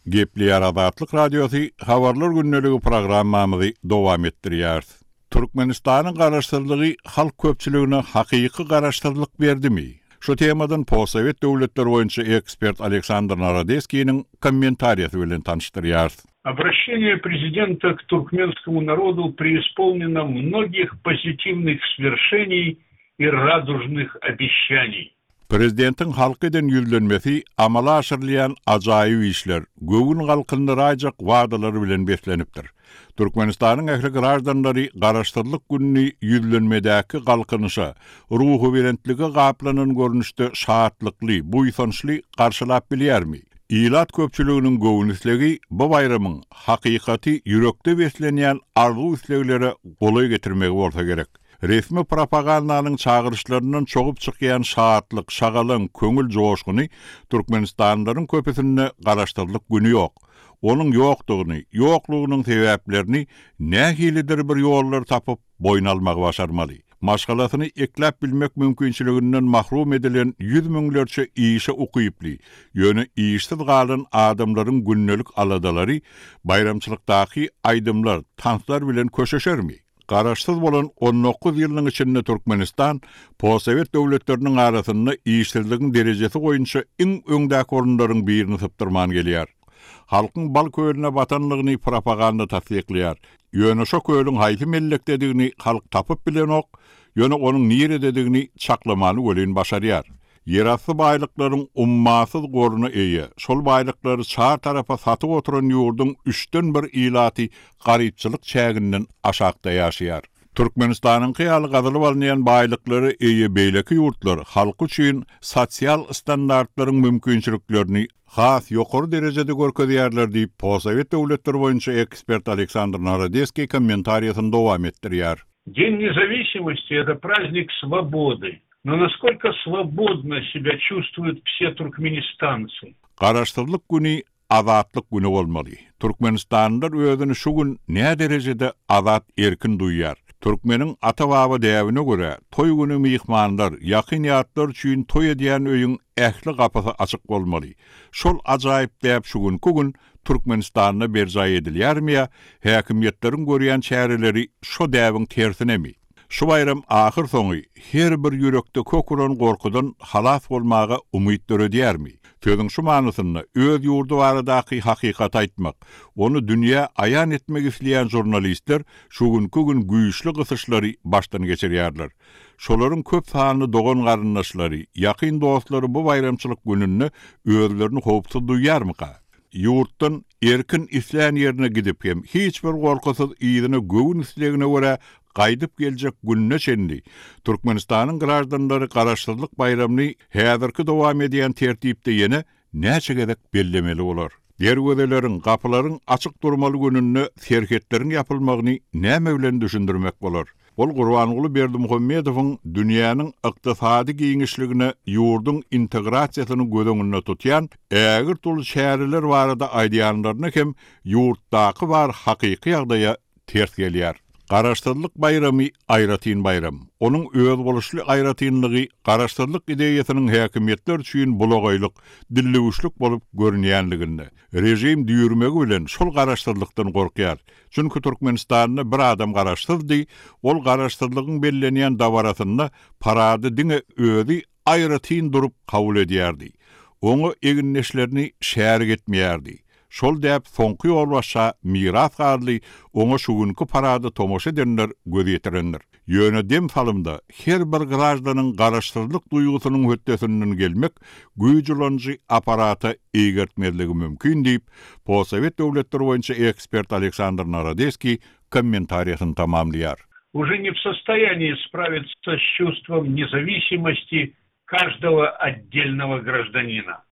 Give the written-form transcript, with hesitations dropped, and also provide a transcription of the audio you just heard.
Gepliyar Azatlyk Radiosu Habarlar Günneligi programmamyzy dowam etdirýär. Türkmenistanyň garaşdyrlygy halk köpçüligine hakyky garaşdyrlyk berdimi? Şu temadan Possovet döwletleri boýunça ekspert Aleksandr Narodeskiň kommentarýasy bilen tanıştyrýar. Обращение президента к туркменскому народу преисполнено многих позитивных свершений и радужных обещаний. Prezidentin halk eden yüzlenmesi amala aşyrylýan ajaýyp işler, göwün halkyny rajak wagdalary bilen beslenipdir. Türkmenistanyň ähli garaşdanlary garaşdyrlyk günni yüzlenmedäki galkynışa, ruhu berentligi gaplanan görnüşde şahatlykly, buýsançly garşylap bilýärmi? İlat köpçüliginiň göwünçligi bu bayramyň hakykaty ýürekde beslenýän arzu isleglere golay getirmegi bolsa gerek. Resmi propagandanyň çağırışlarından çoğup çykýan şahatlyk, şagalan, köngül joşguny Türkmenistanlaryň köpesinde garaşdyrlyk güni ýok. Onuň ýokdugyny, ýoklugynyň sebäplerini nähilidir bir ýollar tapyp boyun almagy başarmaly. Maşgalasyny eklep bilmek mümkinçiliginden mahrum edilen 100 miňlerçe işe ukyply, ýöne işsiz galan adamlaryň günnelik aladalary bayramçylykdaky aýdymlar, tanslar bilen köşeşermi? Garaşsyz bolan 19 ýylyň içinde Türkmenistan Possovet döwletleriniň arasynda işsizligiň derejesi boýunça iň öňdäki orunlaryň birini sypdyrman gelýär. Halkyň bal köýüne batanlygyny propaganda tasdiklýar. Ýöne şo köýüň haýsy mellekdedigini halk tapyp bilenok, ýöne onuň nire dedigini çaklamany ölen başarýar. Yerasy baýlyklaryň ummasyz goruny eýe. Şol baýlyklary çar tarafa satyp oturan ýurdun 3den 1 ilaty garypçylyk çäginden aşakda ýaşaýar. Türkmenistanyň hyýaly gazylyp alynýan baýlyklary eýe beýleki ýurtlar halky üçin sosial standartlaryň mümkinçiliklerini has ýokary derejede görkezýärler diýip Possovet döwletleri boýunça ekspert Aleksandr Narodeskiň kommentarýasyny dowam etdirýär. День независимости – это праздник свободы. Но насколько свободно себя чувствуют все туркменистанцы? Garaşdyrlyk güni azatlyk güni bolmaly. Türkmenistanlylar özüni şu gün näme derejede azat erkin duýýar. Türkmeniň ata-baba däwine görä toy güni mihmanlar, ýakyn ýatlar üçin toy edýän öýüň ähli gapasy açyk bolmaly. Şol ajaýyp däp şu gün Türkmenistanyna berjaý edilýärmi? Häkimiýetleriň görýän çäreleri şo däwiň tersinemi? Şu bayram ahir soňy her bir ýürekde kökuran gorkudan halas bolmaga umyt döredýärmi? Sözüň şu manysyny öz ýurdu baradaky hakykat aýtmak, onu dünýä aýan etmek isleýän jurnalistler şu gün güýçli gysyşlary başdan geçirýärler. Şolaryň köp sanyny dogan garyndaşlary, ýakyn dostlary bu bayramçylyk gününi özlerini howpsuz duýýarmyka? Ýurtdan erkin isleýän ýerine gidip hem hiç bir gorkusyz ýygyny göwün islegine görä gaýdyp geljek günne çenli. Türkmenistanyň garaşdyrlary garaşdyrlyk bayramyny häzirki dowam edýän tertipde ýene näçe gedek bellemeli bolar. Derwedelerin, gapylaryň açyk durmaly gününi serketleriň ýapylmagyny näme bilen düşündirmek bolar? Ol Gurbanuly Berdimuhammedowyň dünýäniň ykdysady giňişligine, ýurdun integrasiýasyny göz tutýan ägir tuly şäherler barada aýdýanlaryny hem ýurtdaky bar hakyky ýagdaýa ters gelýär. Garaşdyrlyk bayramy aýratyn bayram. Onuň öz boluşly aýratynlygy garaşdyrlyk ideýasynyň häkimiýetler üçin bulagaýlyk, dillewişlik bolup görünýänliginde. Rejim düýürmegi bilen şol garaşdyrlykdan gorkýar. Çünki Türkmenistanyny bir adam garaşdyrdy, ol garaşdyrlygyň bellenýän dawarasyny parady diňe özi aýratyn durup kabul edýärdi. Oňa eginleşlerini şäher etmeýärdi. Şol däp soňky ýolbaşa miras garly oňa şu günkü parady tomoşa edenler göz ýetirenler. Ýöne dem salymda her bir garaşdanyň garaşdyrlyk duýgusynyň hötdesinden gelmek güýjülenji aparata egertmezligi mümkin diýip Possovet döwletleri boýunça ekspert Aleksandr Narodeskiň kommentarýasyny tamamlaýar. Уже не в состоянии справиться с чувством независимости каждого отдельного гражданина.